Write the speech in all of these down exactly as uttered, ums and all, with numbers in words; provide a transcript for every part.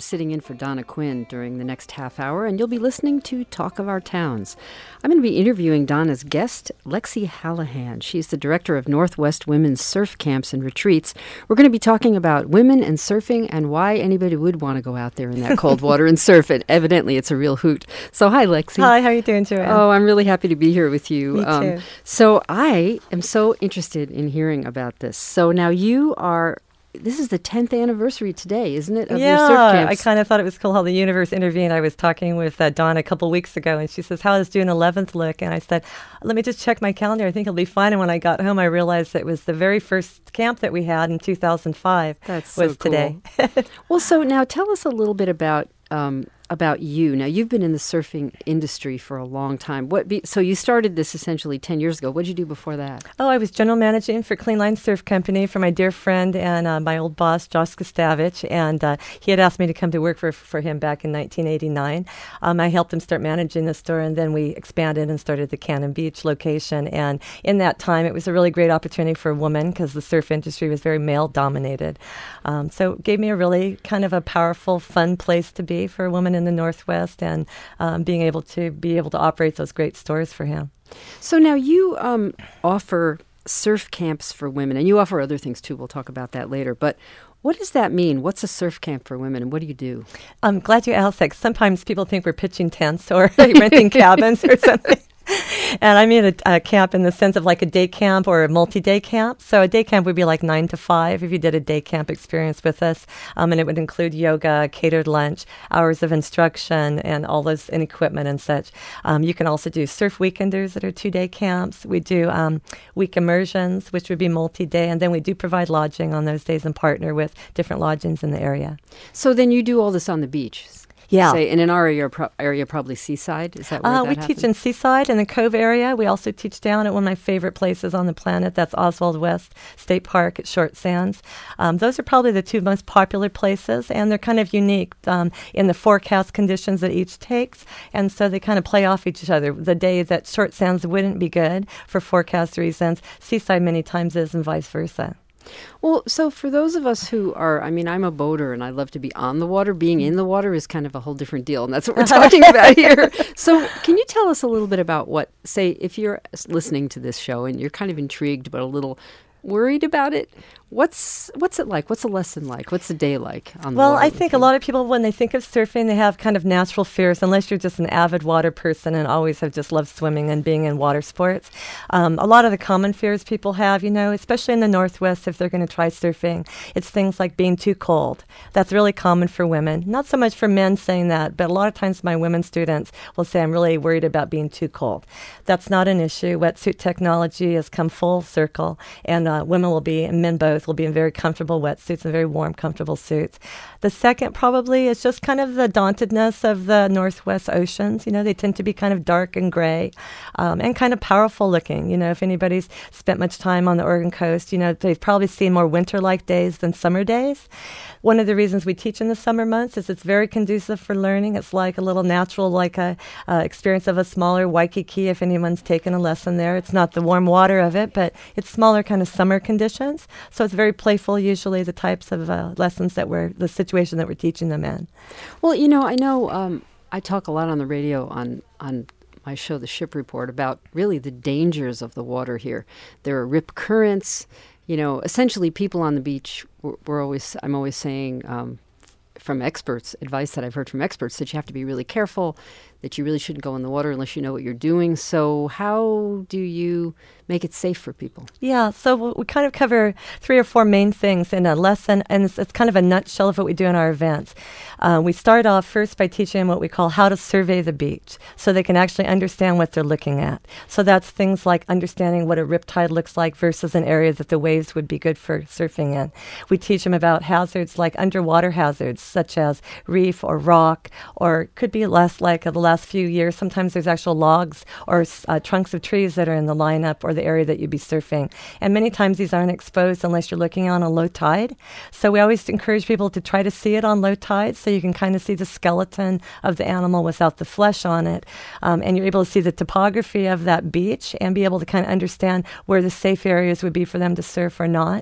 sitting in for Donna Quinn during the next half hour, and you'll be listening to Talk of Our Towns. I'm going to be interviewing Donna's guest, Lexi Hallahan. She's the director of Northwest Women's Surf Camps and Retreats. We're going to be talking about women and surfing and why anybody would want to go out there in that cold water and surf it. Evidently, it's a real hoot. So, hi, Lexi. Hi, how are you doing, Joanne? Oh, I'm really happy to be here with you. Me um, too. So, I am so interested in hearing about this. So, now you are... This is the tenth anniversary today, isn't it, of yeah, your surf camps? I kind of thought it was cool how the universe intervened. I was talking with uh, Dawn a couple weeks ago, and she says, how does June eleventh look? And I said, let me just check my calendar. I think it'll be fine. And when I got home, I realized that it was the very first camp that we had in two thousand five. That's so was cool. Today. Well, so now tell us a little bit about um, about you. Now, you've been in the surfing industry for a long time. What? Be, so you started this essentially ten years ago. What did you do before that? Oh, I was general managing for Clean Line Surf Company for my dear friend and uh, my old boss, Josh Gustavich. And uh, he had asked me to come to work for, for him back in nineteen eighty-nine. Um, I helped him start managing the store, and then we expanded and started the Cannon Beach location. And in that time, it was a really great opportunity for a woman because the surf industry was very male-dominated. Um, so it gave me a really kind of a powerful, fun place to be for a woman in the Northwest, and um, being able to be able to operate those great stores for him. So now you um, offer surf camps for women, and you offer other things too. We'll talk about that later. But what does that mean? What's a surf camp for women, and what do you do? I'm glad you asked that. Sometimes people think we're pitching tents or renting cabins or something. And I mean a, a camp in the sense of like a day camp or a multi-day camp. So a day camp would be like nine to five if you did a day camp experience with us. Um, and it would include yoga, catered lunch, hours of instruction, and all those and equipment and such. Um, you can also do surf weekenders that are two-day camps. We do um, week immersions, which would be multi-day. And then we do provide lodging on those days and partner with different lodgings in the area. So then you do all this on the beach? Yeah. Say, in an area, pro- area probably Seaside? Is that where uh, that We happens? teach in Seaside in the Cove area. We also teach down at one of my favorite places on the planet. That's Oswald West State Park at Short Sands. Um, those are probably the two most popular places, and they're kind of unique um, in the forecast conditions that each takes. And so they kind of play off each other. The day that Short Sands wouldn't be good for forecast reasons, Seaside many times is, and vice versa. Well, so for those of us who are, I mean, I'm a boater and I love to be on the water. Being in the water is kind of a whole different deal, and that's what we're talking about here. So can you tell us a little bit about what, say, if you're listening to this show and you're kind of intrigued but a little worried about it, what's what's it like? What's a lesson like? What's a day like on the Well, water? I think a lot of people, when they think of surfing, they have kind of natural fears, unless you're just an avid water person and always have just loved swimming and being in water sports. Um, a lot of the common fears people have, you know, especially in the Northwest, if they're going to try surfing, it's things like being too cold. That's really common for women. Not so much for men saying that, but a lot of times my women students will say, I'm really worried about being too cold. That's not an issue. Wetsuit technology has come full circle, and uh, women will be, and men both, will be in very comfortable wetsuits and very warm, comfortable suits. The second probably is just kind of the dauntedness of the Northwest oceans. You know, they tend to be kind of dark and gray um, and kind of powerful looking. You know, if anybody's spent much time on the Oregon coast, you know, they've probably seen more winter-like days than summer days. One of the reasons we teach in the summer months is it's very conducive for learning. It's like a little natural, like a uh, experience of a smaller Waikiki, if anyone's taken a lesson there. It's not the warm water of it, but it's smaller kind of summer conditions. So it's very playful, usually, the types of uh, lessons that we're, the situation that we're teaching them in. Well, you know, I know um, I talk a lot on the radio on on my show, The Ship Report, about really the dangers of the water here. There are rip currents. You know, essentially, people on the beach, we're, we're always, I'm always saying um, from experts, advice that I've heard from experts, that you have to be really careful, that you really shouldn't go in the water unless you know what you're doing. So how do you make it safe for people? Yeah, so we kind of cover three or four main things in a lesson, and it's, it's kind of a nutshell of what we do in our events. Uh, we start off first by teaching them what we call how to survey the beach, so they can actually understand what they're looking at. So that's things like understanding what a riptide looks like versus an area that the waves would be good for surfing in. We teach them about hazards like underwater hazards, such as reef or rock, or could be less like uh, the last few years. Sometimes there's actual logs or uh, trunks of trees that are in the lineup or the area that you'd be surfing. And many times these aren't exposed unless you're looking on a low tide. So we always encourage people to try to see it on low tide so you can kind of see the skeleton of the animal without the flesh on it. Um, and you're able to see the topography of that beach and be able to kind of understand where the safe areas would be for them to surf or not.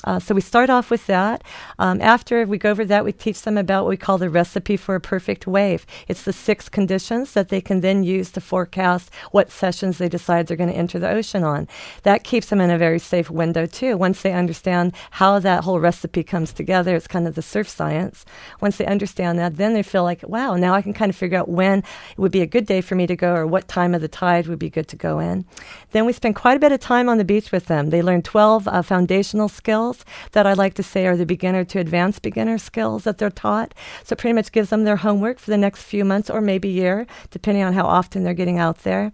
Uh, so we start off with that. Um, after we go over that, we teach them about what we call the recipe for a perfect wave. It's the six conditions that they can then use to forecast what sessions they decide they're going to enter the ocean on. That keeps them in a very safe window, too. Once they understand how that whole recipe comes together, it's kind of the surf science. Once they understand that, then they feel like, wow, now I can kind of figure out when it would be a good day for me to go or what time of the tide would be good to go in. Then we spend quite a bit of time on the beach with them. They learn twelve uh, foundational skills that I like to say are the beginner to advanced beginner skills that they're taught. So it pretty much gives them their homework for the next few months or maybe year, depending on how often they're getting out there.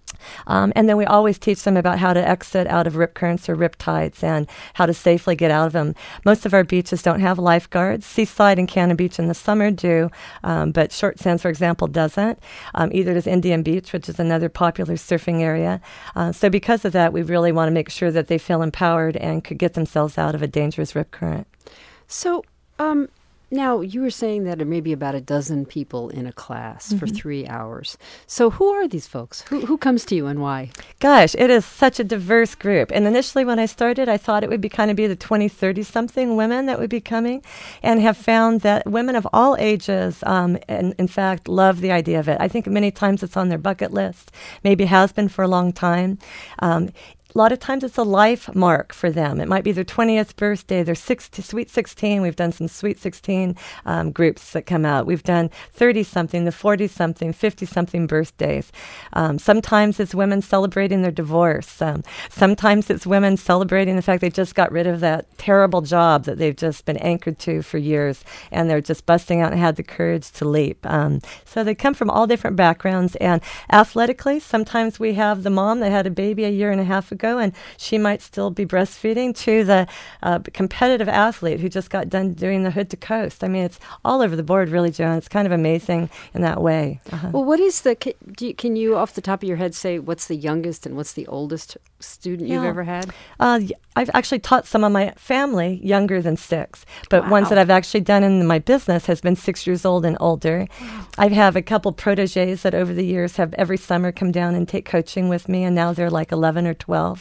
Um, and then we always teach them about how to exit out of rip currents or rip tides and how to safely get out of them. Most of our beaches don't have lifeguards. Seaside and Cannon Beach in the summer do, um, but Short Sands, for example, doesn't. Um, either does Indian Beach, which is another popular surfing area. Uh, so because of that, we really want to make sure that they feel empowered and could get themselves out of a dangerous rip current. So, um, now, you were saying that there may be about a dozen people in a class mm-hmm. for three hours. So who are these folks? Who who comes to you and why? Gosh, it is such a diverse group. And initially when I started, I thought it would be kind of be the twenty, thirty-something women that would be coming, and have found that women of all ages, um, and, in fact, love the idea of it. I think many times it's on their bucket list, maybe has been for a long time. Um, A lot of times it's a life mark for them. It might be their twentieth birthday, their sixty, Sweet sixteen. We've done some Sweet sixteen um, groups that come out. We've done thirty-something, the forty-something, fifty-something birthdays. Um, sometimes it's women celebrating their divorce. Um, sometimes it's women celebrating the fact they just got rid of that terrible job that they've just been anchored to for years, and they're just busting out and had the courage to leap. Um, so they come from all different backgrounds. And athletically, sometimes we have the mom that had a baby a year and a half ago, and she might still be breastfeeding, to the uh, competitive athlete who just got done doing the Hood to Coast. I mean, it's all over the board, really, Joan. It's kind of amazing in that way. Uh-huh. Well, what is the, can you, can you, off the top of your head, say what's the youngest and what's the oldest student yeah. you've ever had? Uh, I've actually taught some of my family younger than six, but Wow. ones that I've actually done in my business has been six years old and older. Wow. I have a couple proteges that over the years have every summer come down and take coaching with me, and now they're like eleven or twelve.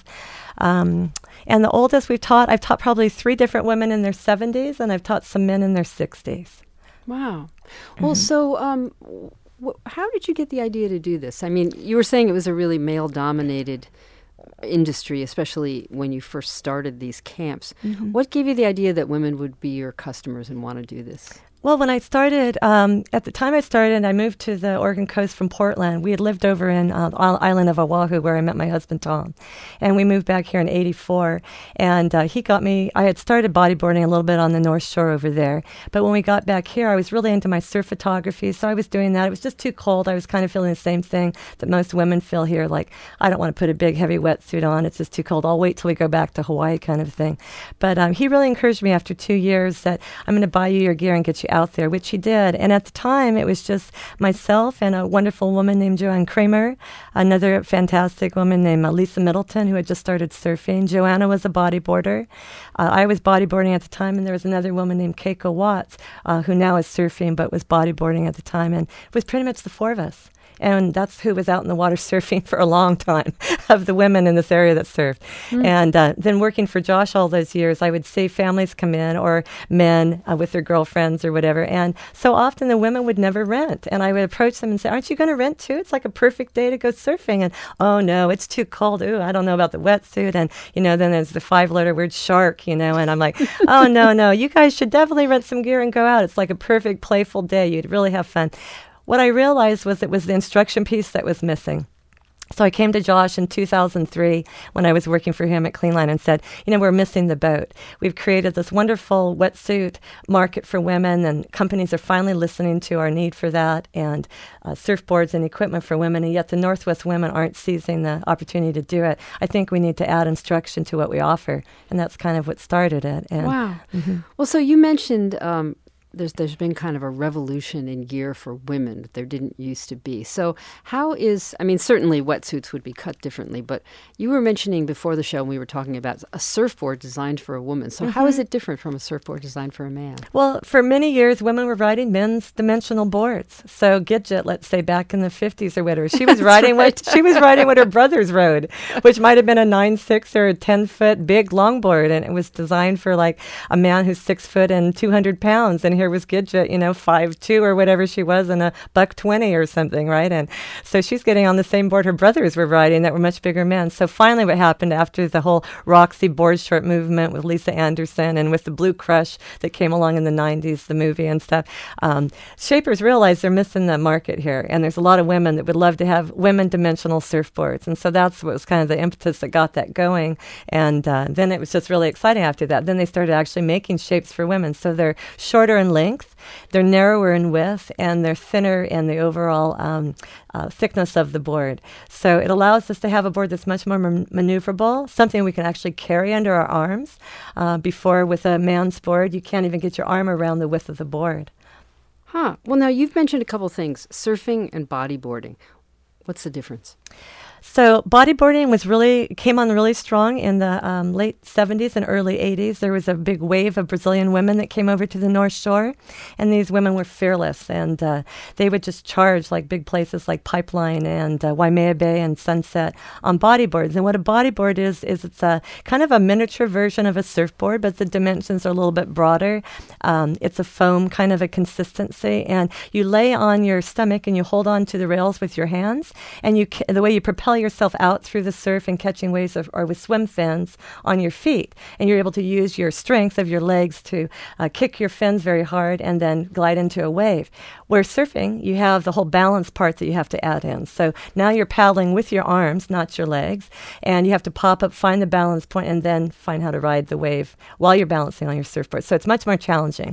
Um, and the oldest we've taught, I've taught probably three different women in their seventies, and I've taught some men in their sixties. Wow. Well, mm-hmm. so um, wh- how did you get the idea to do this? I mean, you were saying it was a really male-dominated industry, especially when you first started these camps. Mm-hmm. What gave you the idea that women would be your customers and want to do this? Well, when I started, um, at the time I started, I moved to the Oregon coast from Portland. We had lived over in uh, the island of Oahu, where I met my husband, Tom. And we moved back here in eighty-four. And uh, he got me, I had started bodyboarding a little bit on the North Shore over there. But when we got back here, I was really into my surf photography. So I was doing that. It was just too cold. I was kind of feeling the same thing that most women feel here. Like, I don't want to put a big, heavy wetsuit on. It's just too cold. I'll wait till we go back to Hawaii, kind of thing. But um, he really encouraged me after two years that I'm going to buy you your gear and get you out there, which he did. And at the time, it was just myself and a wonderful woman named Joanne Kramer, another fantastic woman named uh, Lisa Middleton, who had just started surfing. Joanna was a bodyboarder. Uh, I was bodyboarding at the time, and there was another woman named Keiko Watts, uh, who now is surfing, but was bodyboarding at the time. And it was pretty much the four of us. And that's who was out in the water surfing for a long time, of the women in this area that surfed. Mm. And uh, then working for Josh all those years, I would see families come in, or men uh, with their girlfriends or whatever. And so often the women would never rent. And I would approach them and say, aren't you going to rent too? It's like a perfect day to go surfing. And, oh, no, it's too cold. Ooh, I don't know about the wetsuit. And, you know, then there's the five-letter word shark, you know. And I'm like, oh, no, no, you guys should definitely rent some gear and go out. It's like a perfect, playful day. You'd really have fun. What I realized was it was the instruction piece that was missing. So I came to Josh in two thousand three when I was working for him at Cleanline and said, you know, we're missing the boat. We've created this wonderful wetsuit market for women, and companies are finally listening to our need for that, and uh, surfboards and equipment for women, and yet the Northwest women aren't seizing the opportunity to do it. I think we need to add instruction to what we offer, and that's kind of what started it. And, wow. Mm-hmm. Well, so you mentioned... Um, there's there's been kind of a revolution in gear for women that there didn't used to be. So how is, I mean, certainly wetsuits would be cut differently, but you were mentioning before the show, and we were talking about a surfboard designed for a woman. So mm-hmm. how is it different from a surfboard designed for a man? Well, for many years, women were riding men's dimensional boards. So Gidget, let's say back in the fifties or whatever, she was riding right. what she was riding what her brothers rode, which might have been a nine six or a ten foot big longboard, and it was designed for like a man who's six foot and two hundred pounds, and here was Gidget, you know, five two or whatever she was, and a buck twenty or something, right? And so she's getting on the same board her brothers were riding that were much bigger men. So finally what happened after the whole Roxy board short movement with Lisa Anderson and with the Blue Crush that came along in the nineties, the movie and stuff, um, shapers realized they're missing the market here, and there's a lot of women that would love to have women dimensional surfboards. And so that's what was kind of the impetus that got that going. And uh, then it was just really exciting after that. Then they started actually making shapes for women. So they're shorter in length, they're narrower in width, and they're thinner in the overall um, uh, thickness of the board. So it allows us to have a board that's much more man- maneuverable, something we can actually carry under our arms. Uh, before, with a man's board, you can't even get your arm around the width of the board. Huh. Well, now you've mentioned a couple things, surfing and bodyboarding. What's the difference? So bodyboarding was really came on really strong in the um, late seventies and early eighties. There was a big wave of Brazilian women that came over to the North Shore, and these women were fearless, and uh, they would just charge like big places like Pipeline and uh, Waimea Bay and Sunset on bodyboards. And what a bodyboard is, is it's a kind of a miniature version of a surfboard, but the dimensions are a little bit broader. Um, it's a foam kind of a consistency, and you lay on your stomach and you hold on to the rails with your hands, and you ca- the way you propel yourself out through the surf and catching waves of, or with swim fins on your feet, and you're able to use your strength of your legs to uh, kick your fins very hard and then glide into a wave. Where surfing, you have the whole balance part that you have to add in. So now you're paddling with your arms, not your legs, and you have to pop up, find the balance point, and then find how to ride the wave while you're balancing on your surfboard. So it's much more challenging.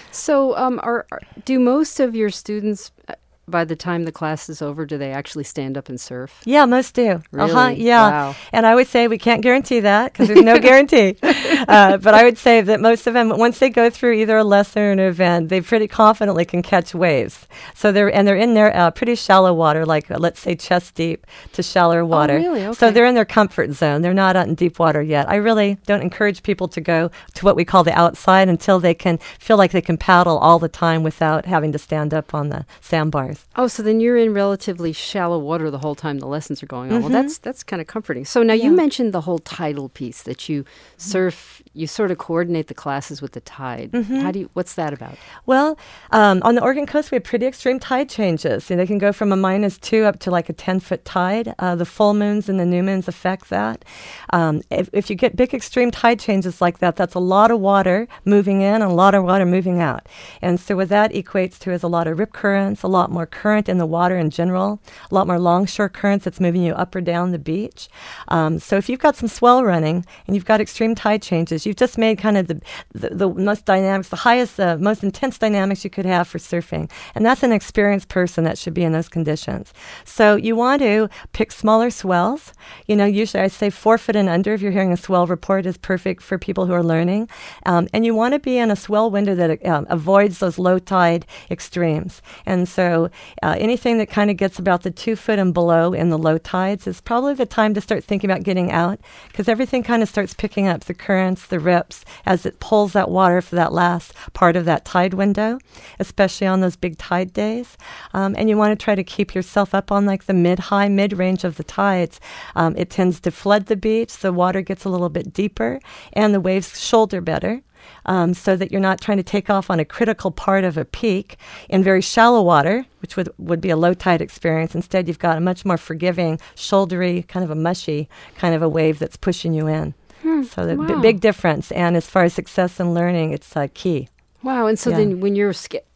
So um, are, are do most of your students, by the time the class is over, do they actually stand up and surf? Yeah, most do. Really? Uh-huh, yeah. Wow. And I would say we can't guarantee that because there's no guarantee. Uh, but I would say that most of them, once they go through either a lesson or an event, they pretty confidently can catch waves. So they're and they're in their uh, pretty shallow water, like uh, let's say chest deep to shallower water. Oh, really? Okay. So they're in their comfort zone. They're not out in deep water yet. I really don't encourage people to go to what we call the outside until they can feel like they can paddle all the time without having to stand up on the sandbars. Oh, so then you're in relatively shallow water the whole time the lessons are going on. Mm-hmm. Well, that's that's kind of comforting. So now Yeah. you mentioned the whole tidal piece that you surf, you sort of coordinate the classes with the tide. Mm-hmm. How do you? What's that about? Well, um, on the Oregon coast, we have pretty extreme tide changes. And they can go from a minus two up to like a ten-foot tide. Uh, the full moons and the new moons affect that. Um, if, if you get big extreme tide changes like that, that's a lot of water moving in and a lot of water moving out. And so what that equates to is a lot of rip currents, a lot more current in the water in general, a lot more longshore currents that's moving you up or down the beach. Um, so if you've got some swell running and you've got extreme tide changes, you've just made kind of the the, the most dynamics, the highest, uh, most intense dynamics you could have for surfing. And that's an experienced person that should be in those conditions. So you want to pick smaller swells. You know, usually I say four foot and under if you're hearing a swell report is perfect for people who are learning. Um, and you want to be in a swell window that um, avoids those low tide extremes. And so uh, anything that kind of gets about the two foot and below in the low tides is probably the time to start thinking about getting out, because everything kind of starts picking up the currents, the rips, as it pulls that water for that last part of that tide window, especially on those big tide days. Um, and you want to try to keep yourself up on like the mid-high, mid-range of the tides. Um, it tends to flood the beach, the water gets a little bit deeper, and the waves shoulder better. Um, so that you're not trying to take off on a critical part of a peak in very shallow water, which would, would be a low tide experience. Instead, you've got a much more forgiving, shouldery, kind of a mushy kind of a wave that's pushing you in. Hmm. So the Wow. b- big difference. And as far as success and learning, it's uh, key. Wow. And so Yeah. then when you're sk-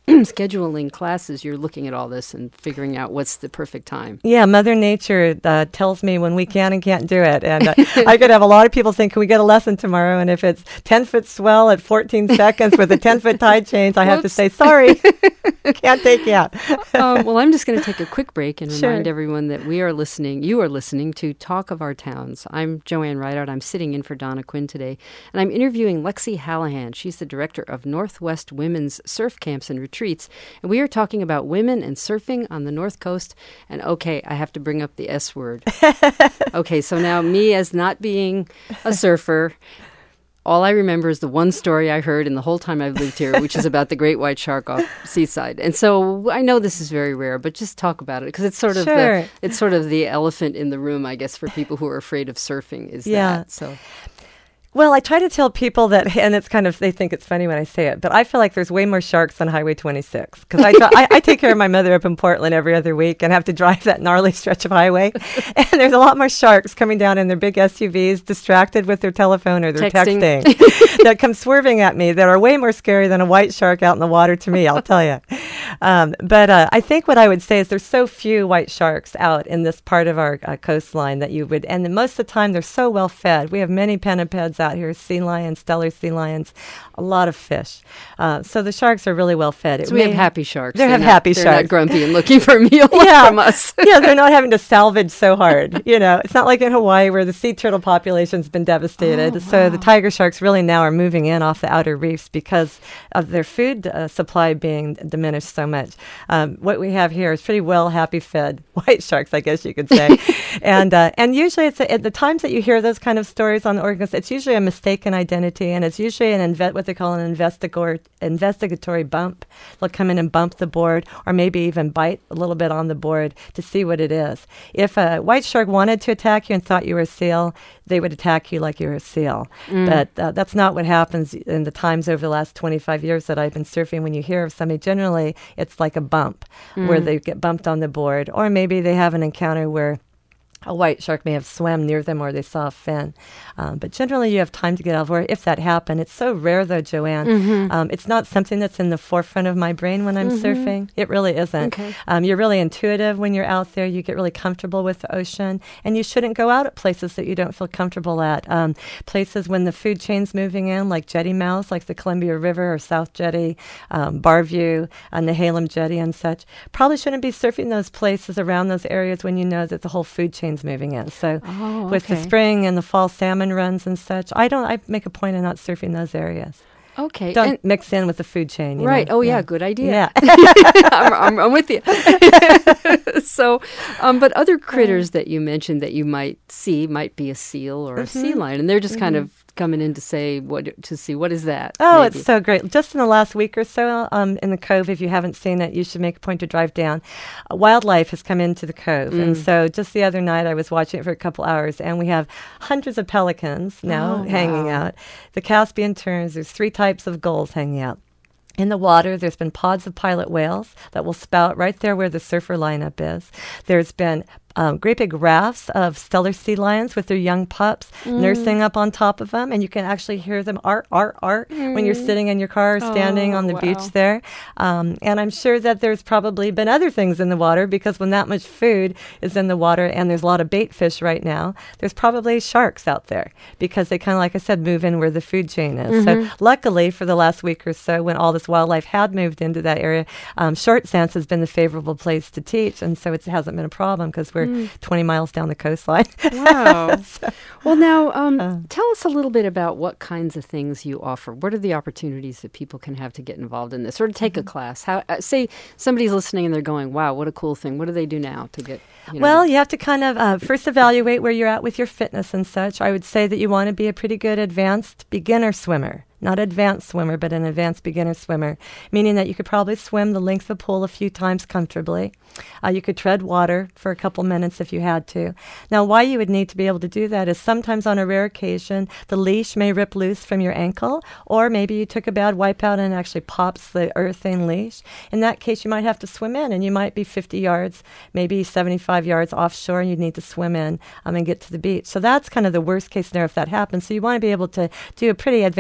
scheduling classes, you're looking at all this and figuring out what's the perfect time. Yeah, Mother Nature uh, tells me when we can and can't do it. And uh, I could have a lot of people saying, can we get a lesson tomorrow? And if it's ten-foot swell at fourteen seconds with a ten-foot tide change, I have to say, sorry, can't take you out. um, well, I'm just going to take a quick break and Sure. remind everyone that we are listening, you are listening to Talk of Our Towns. I'm Joanne Rideout. I'm sitting in for Donna Quinn today, and I'm interviewing Lexi Hallahan. She's the director of Northwest Women's Surf Camps and Retreats, and we are talking about women and surfing on the North Coast. And okay, I have to bring up the S word. Okay, so now me as not being a surfer, all I remember is the one story I heard in the whole time I've lived here, which is about the great white shark off Seaside. And so I know this is very rare, but just talk about it because it's sort of Sure. the, it's sort of the elephant in the room, I guess, for people who are afraid of surfing. Is Yeah. that so? Well, I try to tell people that, and it's kind of, they think it's funny when I say it, but I feel like there's way more sharks on Highway twenty-six because I, I, I take care of my mother up in Portland every other week and have to drive that gnarly stretch of highway. And there's a lot more sharks coming down in their big S U Vs, distracted with their telephone or their Texting. texting, that come swerving at me that are way more scary than a white shark out in the water to me, I'll tell you. Um, but uh, I think what I would say is there's so few white sharks out in this part of our uh, coastline that you would, and most of the time they're so well fed. We have many pinnipeds out here, sea lions, stellar sea lions, a lot of fish. Uh, so the sharks are really well fed. It So we have may- happy sharks. They They're have not- happy they're sharks. not grumpy and looking for a meal Yeah. from us. Yeah, they're not having to salvage so hard. You know, it's not like in Hawaii where the sea turtle population's been devastated. Oh, So wow. the tiger sharks really now are moving in off the outer reefs because of their food uh, supply being diminished so much. Um, what we have here is pretty well happy fed white sharks, I guess you could say. and uh, and usually it's a, at the times that you hear those kind of stories on the Oregon Coast, it's usually a mistaken identity, and it's usually an inve- what they call an investigor- investigatory bump. They'll come in and bump the board, or maybe even bite a little bit on the board to see what it is. If a white shark wanted to attack you and thought you were a seal, they would attack you like you were a seal. But uh, that's not what happens in the times over the last twenty-five years that I've been surfing. When you hear of somebody, generally it's like a bump where they get bumped on the board, or maybe they have an encounter where a white shark may have swam near them or they saw a fin. Um, but generally you have time to get out of water if that happened. It's so rare though, Joanne. Mm-hmm. Um, it's not something that's in the forefront of my brain when I'm surfing. It really isn't. Okay. Um, you're really intuitive when you're out there. You get really comfortable with the ocean, and you shouldn't go out at places that you don't feel comfortable at. Um, places when the food chain's moving in, like jetty mouths, like the Columbia River or South Jetty, um, Barview, uh, Nehalem Jetty and such. Probably shouldn't be surfing those places around those areas when you know that the whole food chain's moving in. So Oh, with the okay. spring and the fall salmon runs and such, I don't. I make a point of not surfing those areas. Okay. Don't and- mix in with the food chain. you right. know? Oh, yeah. Good idea. Yeah. I'm, I'm, I'm with you. so, um, but other critters that you mentioned that you might see might be a seal or a sea Mm-hmm. lion, and they're just kind of coming in to say what to see what is that? Oh, maybe. it's so great. Just in the last week or so um, in the Cove, if you haven't seen it, you should make a point to drive down. Uh, wildlife has come into the Cove. And Mm. so just the other night, I was watching it for a couple hours, and we have hundreds of pelicans now Oh, hanging wow. out. The Caspian terns, there's three types of gulls hanging out. In the water, there's been pods of pilot whales that will spout right there where the surfer lineup is. There's been um, great big rafts of stellar sea lions with their young pups Mm. nursing up on top of them, and you can actually hear them art, art, art when you're sitting in your car or standing Oh, on the wow. beach there. Um, and I'm sure that there's probably been other things in the water, because when that much food is in the water and there's a lot of bait fish right now, there's probably sharks out there because they kind of, like I said, move in where the food chain is. Mm-hmm. So luckily for the last week or so, when all this wildlife had moved into that area, um, Short Sands has been the favorable place to teach, and so it hasn't been a problem because we're twenty miles down the coastline. Wow. Well, now um, Uh. tell us a little bit about what kinds of things you offer. What are the opportunities that people can have to get involved in this, or to take Mm-hmm. a class? How uh, say somebody's listening and they're going, "Wow, what a cool thing! What do they do now to get?" You know, Well, you have to kind of uh, first evaluate where you're at with your fitness and such. I would say that you want to be a pretty good advanced beginner swimmer. Not advanced swimmer, but an advanced beginner swimmer, meaning that you could probably swim the length of the pool a few times comfortably. Uh, you could tread water for a couple minutes if you had to. Now, why you would need to be able to do that is sometimes on a rare occasion, the leash may rip loose from your ankle, or maybe you took a bad wipeout and it actually pops the urethane leash. In that case, you might have to swim in, and you might be fifty yards, maybe seventy-five yards offshore, and you'd need to swim in um, and get to the beach. So that's kind of the worst case scenario if that happens. So you want to be able to do a pretty advanced beginner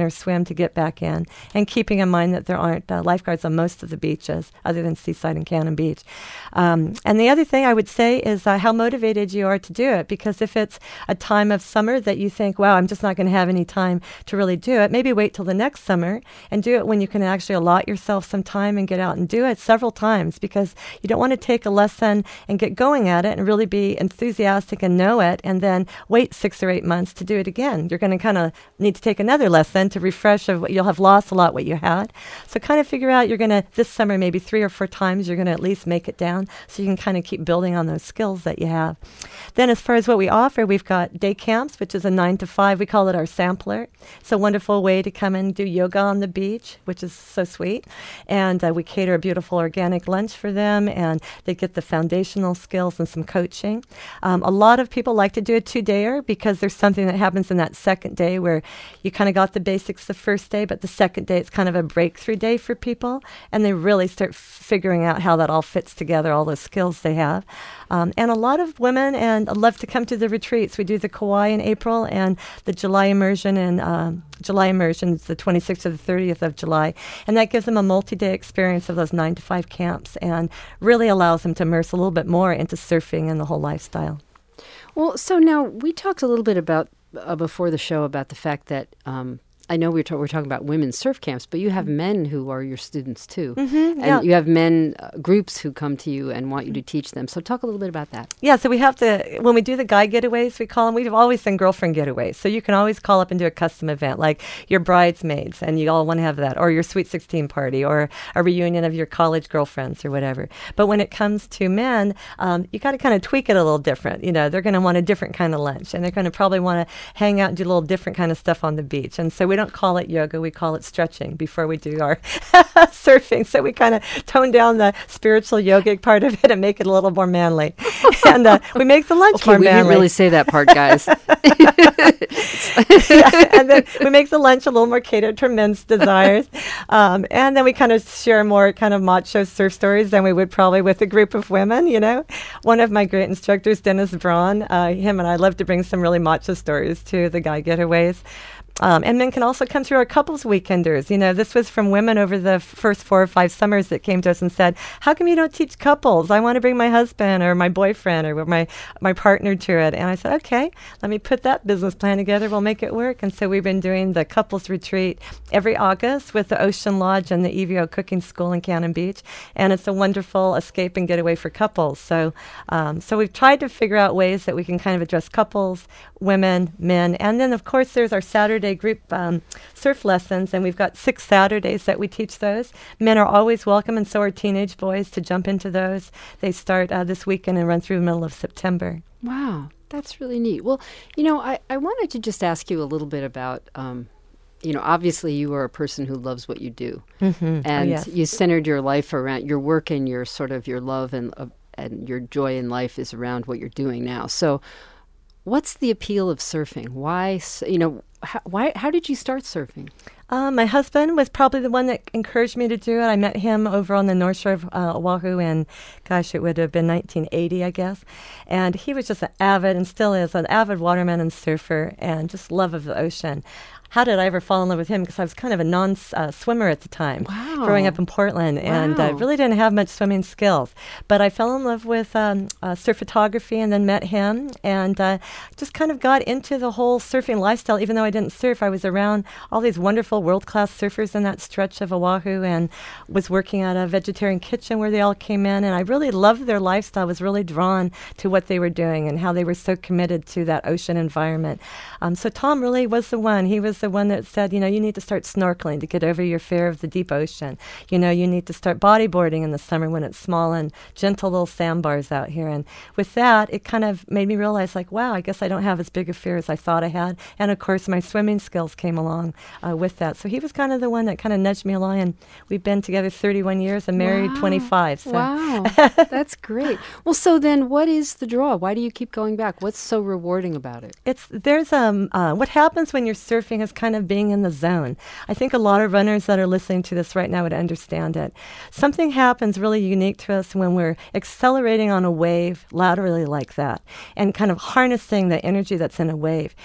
or swim to get back in, and keeping in mind that there aren't uh, lifeguards on most of the beaches other than Seaside and Cannon Beach. Um, and the other thing I would say is uh, how motivated you are to do it, because if it's a time of summer that you think, wow, I'm just not going to have any time to really do it, maybe wait till the next summer and do it when you can actually allot yourself some time and get out and do it several times, because you don't want to take a lesson and get going at it and really be enthusiastic and know it and then wait six or eight months to do it again. You're going to kind of need to take another lesson to refresh of what you'll have lost a lot what you had. So kind of figure out you're going to, this summer, maybe three or four times, you're going to at least make it down so you can kind of keep building on those skills that you have. Then as far as what we offer, we've got day camps, which is a nine to five. We call it our sampler. It's a wonderful way to come and do yoga on the beach, which is so sweet. And uh, we cater a beautiful organic lunch for them, and they get the foundational skills and some coaching. Um, a lot of people like to do a two-dayer because there's something that happens in that second day where you kind of got the basics the first day, but the second day it's kind of a breakthrough day for people, and they really start f- figuring out how that all fits together, all those skills they have. Um, and a lot of women and love to come to the retreats. We do the Kauai in April and the July immersion, and um, July immersion is the twenty-sixth to the thirtieth of July, and that gives them a multi-day experience of those nine to five camps and really allows them to immerse a little bit more into surfing and the whole lifestyle. Well, so now we talked a little bit about uh, before the show about the fact that um, I know we're, ta- we're talking about women's surf camps, but you have men who are your students too. Mm-hmm, and yeah. you have men uh, groups who come to you and want you to teach them. So talk a little bit about that. Yeah, so we have to, when we do the guy getaways, we call them, we've always done girlfriend getaways. So you can always call up and do a custom event, like your bridesmaids, and you all want to have that, or your Sweet sixteen party, or a reunion of your college girlfriends or whatever. But when it comes to men, um, you got to kind of tweak it a little different. You know, they're going to want a different kind of lunch, and they're going to probably want to hang out and do a little different kind of stuff on the beach. And so we don't call it yoga, we call it stretching before we do our surfing. So we kind of tone down the spiritual yogic part of it and make it a little more manly. And uh, we make the lunch Okay, more we manly. didn't really say that part, guys. Yeah, and then we make the lunch a little more catered to men's desires. Um, and then we kind of share more kind of macho surf stories than we would probably with a group of women, you know. One of my great instructors, Dennis Braun, uh, him and I love to bring some really macho stories to the guy getaways. Um, and men can also come through our couples weekenders. You know, this was from women over the f- first four or five summers that came to us and said, how come you don't teach couples? I want to bring my husband or my boyfriend or my, my partner to it. And I said, okay, let me put that business plan together. We'll make it work. And so we've been doing the couples retreat every August with the Ocean Lodge and the E V O Cooking School in Cannon Beach. And it's a wonderful escape and getaway for couples. So, um, so we've tried to figure out ways that we can kind of address couples, women, men. And then, of course, there's our Saturday group um, surf lessons, and we've got six Saturdays that we teach those. Men are always welcome, and so are teenage boys to jump into those. They start uh, this weekend and run through the middle of September. Wow, that's really neat. Well, you know, I, I wanted to just ask you a little bit about, um, you know, obviously you are a person who loves what you do. Mm-hmm. And oh, yes. you centered your life around your work, and your sort of your love and, uh, and your joy in life is around what you're doing now. So what's the appeal of surfing? Why, you know, how, why, how did you start surfing? Uh, my husband was probably the one that encouraged me to do it. I met him over on the North Shore of uh, Oahu in, gosh, it would have been nineteen eighty, I guess. And he was just an avid, and still is, an avid waterman and surfer, and just love of the ocean. How did I ever fall in love with him? Because I was kind of a non-swimmer uh, at the time, wow. growing up in Portland, and wow. uh, really didn't have much swimming skills. But I fell in love with um, uh, surf photography, and then met him, and uh, just kind of got into the whole surfing lifestyle. Even though I didn't surf, I was around all these wonderful world-class surfers in that stretch of Oahu, and was working at a vegetarian kitchen where they all came in, and I really loved their lifestyle. I was really drawn to what they were doing and how they were so committed to that ocean environment. Um, so Tom really was the one. He was the one that said, you know, you need to start snorkeling to get over your fear of the deep ocean. You know, you need to start bodyboarding in the summer when it's small and gentle little sandbars out here. And with that, it kind of made me realize, like, wow, I guess I don't have as big a fear as I thought I had. And of course, my swimming skills came along uh, with that. So he was kind of the one that kind of nudged me along. And we've been together thirty-one years and married wow. twenty-five. So. Wow, that's great. Well, so then what is the draw? Why do you keep going back? What's so rewarding about it? It's there's um uh, what happens when you're surfing is kind of being in the zone. I think a lot of runners that are listening to this right now would understand it. Something happens really unique to us when we're accelerating on a wave laterally like that, and kind of harnessing the energy that's in a wave.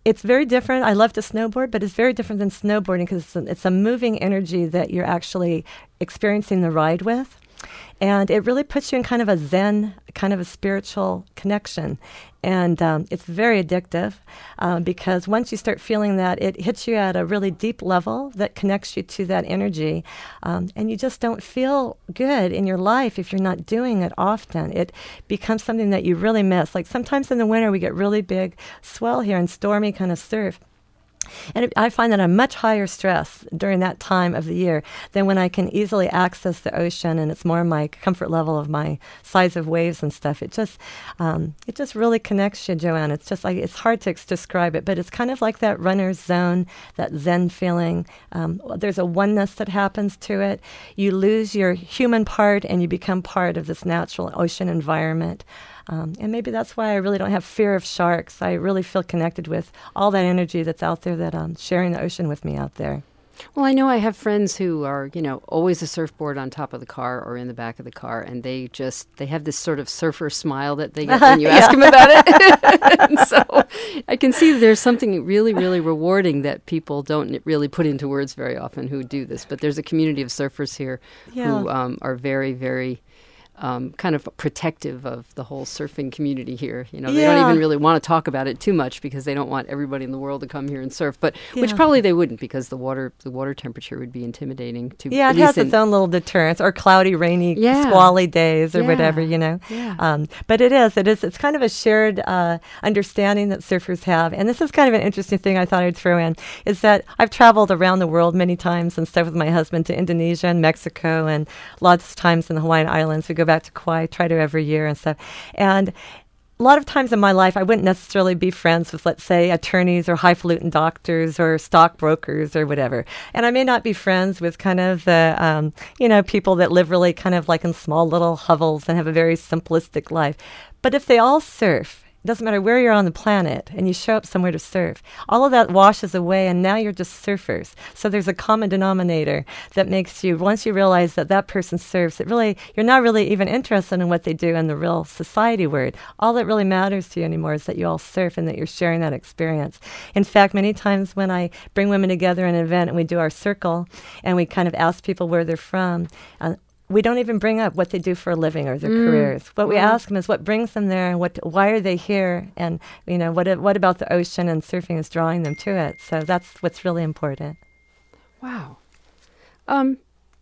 It's very different. I love to snowboard, but it's very different than snowboarding because it's, it's a moving energy that you're actually experiencing the ride with. And it really puts you in kind of a Zen, kind of a spiritual connection. And um, it's very addictive uh, because once you start feeling that, it hits you at a really deep level that connects you to that energy. Um, and you just don't feel good in your life if you're not doing it often. It becomes something that you really miss. Like sometimes in the winter, we get really big swell here and stormy kind of surf. And it, I find that I'm much higher stress during that time of the year than when I can easily access the ocean and it's more my comfort level of my size of waves and stuff. It just, um, it just really connects you, Joanne. It's just like it's hard to ex- describe it, but it's kind of like that runner's zone, that Zen feeling. Um, there's a oneness that happens to it. You lose your human part and you become part of this natural ocean environment. Um, and maybe that's why I really don't have fear of sharks. I really feel connected with all that energy that's out there that um, sharing the ocean with me out there. Well, I know I have friends who are, you know, always a surfboard on top of the car or in the back of the car, and they just, they have this sort of surfer smile that they get when you ask them about it. And so I can see that there's something really, really rewarding that people don't really put into words very often who do this. But there's a community of surfers here Yeah. who um, are very, very... Um, kind of protective of the whole surfing community here. You know, they Yeah. don't even really want to talk about it too much because they don't want everybody in the world to come here and surf. But which Yeah. probably they wouldn't because the water the water temperature would be intimidating to. Yeah, at it has least in- its own little deterrence, or cloudy, rainy, Yeah. squally days, or Yeah. whatever, you know. Yeah. Um, but it is, it is, it's kind of a shared uh, understanding that surfers have. And this is kind of an interesting thing I thought I'd throw in, is that I've traveled around the world many times and stuff with my husband to Indonesia and Mexico, and lots of times in the Hawaiian Islands. We go back to Kauai, try to every year and stuff. And a lot of times in my life, I wouldn't necessarily be friends with, let's say, attorneys or highfalutin doctors or stockbrokers or whatever. And I may not be friends with kind of the, um, you know, people that live really kind of like in small little hovels and have a very simplistic life. But if they all surf, it doesn't matter where you're on the planet, and you show up somewhere to surf, all of that washes away, and now you're just surfers. So there's a common denominator that makes you, once you realize that that person surfs, it really, you're not really even interested in what they do in the real society word. All that really matters to you anymore is that you all surf and that you're sharing that experience. In fact, many times when I bring women together in an event and we do our circle, and we kind of ask people where they're from, uh, we don't even bring up what they do for a living or their mm. careers. What we ask them is what brings them there, and what, why are they here, and you know what what about the ocean and surfing is drawing them to it. So that's what's really important. Wow. Um,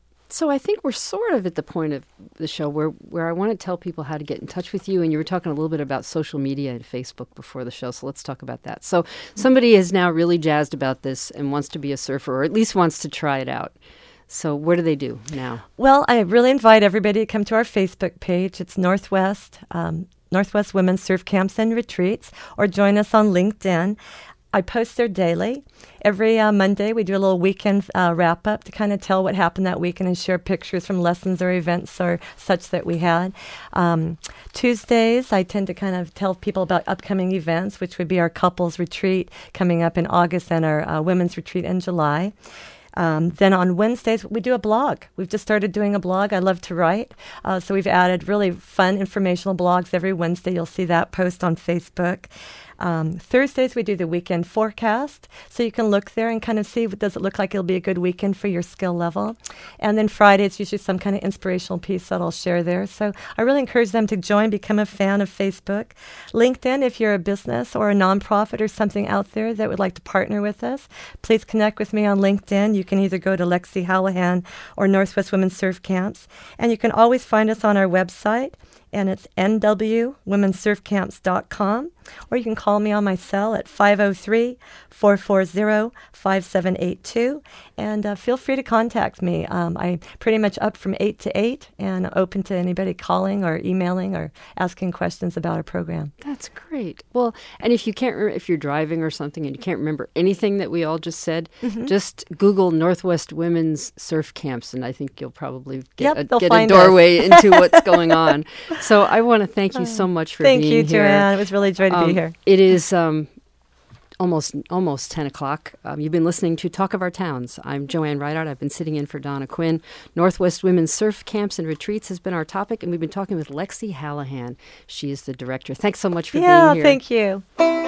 so I think we're sort of at the point of the show where, where I want to tell people how to get in touch with you. And you were talking a little bit about social media and Facebook before the show, so let's talk about that. So somebody is now really jazzed about this and wants to be a surfer, or at least wants to try it out. So what do they do now? Well, I really invite everybody to come to our Facebook page. It's Northwest, um, Northwest Women's Surf Camps and Retreats, or join us on LinkedIn. I post there daily. Every uh, Monday, we do a little weekend uh, wrap-up to kind of tell what happened that weekend and share pictures from lessons or events or such that we had. Um, Tuesdays, I tend to kind of tell people about upcoming events, which would be our couples retreat coming up in August and our uh, women's retreat in July. Um, then on Wednesdays, we do a blog. We've just started doing a blog. I love to write. Uh, so we've added really fun informational blogs every Wednesday. You'll see that post on Facebook. Um, Thursdays, we do the weekend forecast. So you can look there and kind of see, what does it look like it'll be a good weekend for your skill level. And then Friday, it's usually some kind of inspirational piece that I'll share there. So I really encourage them to join, become a fan of Facebook. LinkedIn, if you're a business or a nonprofit or something out there that would like to partner with us, please connect with me on LinkedIn. You can either go to Lexi Hallahan or Northwest Women's Surf Camps. And you can always find us on our website, and it's n w women's surf camps dot com. Or you can call me on my cell at five oh three, four four zero, five seven eight two. And uh, feel free to contact me. Um, I'm pretty much up from eight to eight and open to anybody calling or emailing or asking questions about our program. That's great. Well, and if you can't, re- if you're driving or something and you can't remember anything that we all just said, mm-hmm. just Google Northwest Women's Surf Camps, and I think you'll probably get, yep, a, get a doorway us. into what's going on. So I want to thank you so much for thank being you, here. Thank you, Joanne. It was really great to um, be here. It is um, almost almost ten o'clock. Um, you've been listening to Talk of Our Towns. I'm Joanne Rideout. I've been sitting in for Donna Quinn. Northwest Women's Surf Camps and Retreats has been our topic, and we've been talking with Lexi Hallahan. She is the director. Thanks so much for yeah, being here. Yeah, thank you.